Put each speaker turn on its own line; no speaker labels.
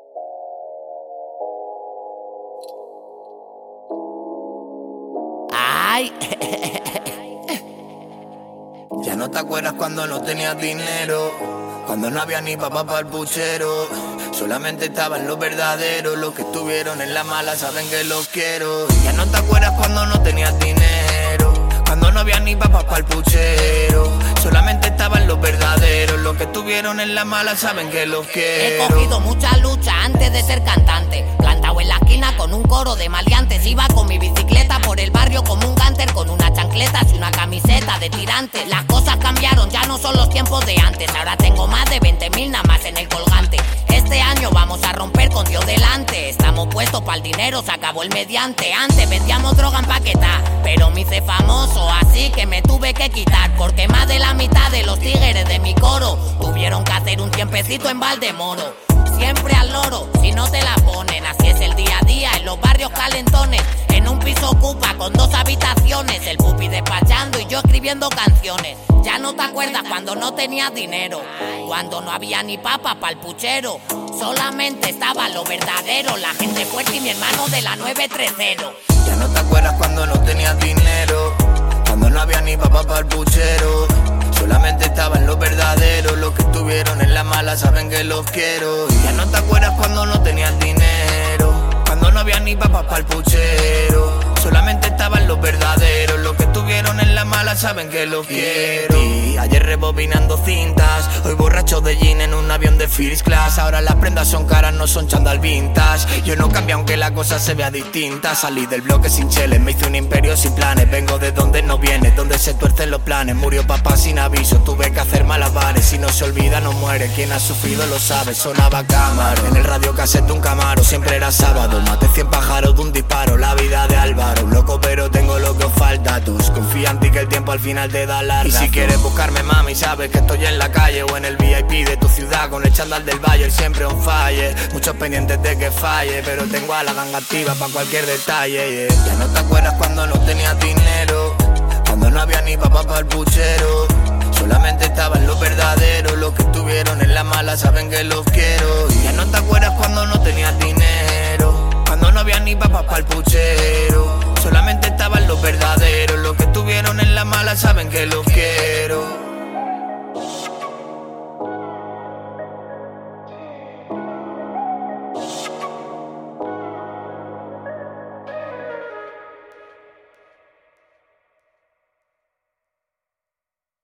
Ay.
Ya no te acuerdas cuando no tenías dinero, cuando no había ni papá para el puchero. Solamente estaban los verdaderos, los que estuvieron en la mala saben que los quiero. Ya no te acuerdas cuando no tenías dinero, cuando no había ni papá para el puchero. Solamente estaban los verdaderos, los que estuvieron en la mala saben que los quiero.
He cogido mucha lucha antes de ser cantante, plantado en la esquina con un coro de maleantes. Iba con mi bicicleta por el barrio como un gánter, con unas chancletas y una camiseta de tirantes. Las cosas cambiaron, ya no son los tiempos de antes. Ahora tengo más de 20.000 nada más en el colgante. Este año vamos a romper con Dios delante. Estamos puestos para el dinero, se acabó el mediante. Antes vendíamos droga en paquetá, pero me hice famoso, así que me tuve que quitar. Porque más de la mitad de los tigres de mi coro tuvieron que hacer un tiempecito en Valdemoro. Siempre al loro, si no te la ponen. Así es el día a día en los barrios calentones. En un piso ocupa con 2 habitaciones, el pupi despachando y yo escribiendo canciones. Ya no te acuerdas cuando no tenías dinero, cuando no había ni papa para el puchero. Solamente estaba lo verdadero, la gente fuerte y mi hermano de la 930.
Ya no te acuerdas cuando no tenías dinero, cuando no había ni papá para el puchero. Solamente estaban los verdaderos, los que estuvieron en la mala saben que los quiero. Ya no te acuerdas cuando no tenías dinero, cuando no había ni papá para el puchero. Solamente estaban los verdaderos, los que estuvieron en la mala saben que los quiero. Y ayer rebobinando cintas, hoy borracho de gin en un avión de first class. Ahora las prendas son caras, no son chándal vintage. Yo no cambio aunque la cosa se vea distinta. Salí del bloque sin cheles, me hice un imperio sin planes. Vengo de donde no vienes, donde se tuercen los planes. Murió papá sin aviso, tuve que hacer malabares. Si no se olvida no muere, quien ha sufrido lo sabe. Sonaba Camaro, en el radio cassette un Camaro. Siempre era sábado, maté 100 pájaros de un disparo. La vida de Álvaro, loco pero tengo lo que os falta. Tus confía en ti que el tiempo al final te da la razón. Y si quieres buscarme mami, sabes que estoy en la calle o en el VIP de tu ciudad con el chándal del Valle, siempre on fire. Muchos pendientes de que falle, pero tengo a la ganga activa pa' cualquier detalle, yeah. Ya no te acuerdas cuando no tenías dinero, cuando no había ni papá para el puchero. Solamente estaban los verdaderos, los que estuvieron en la mala saben que los quiero. Ya no te acuerdas cuando no tenías dinero, cuando no había ni papá para el puchero. Solamente estaban los verdaderos, los que estuvieron en la mala saben que los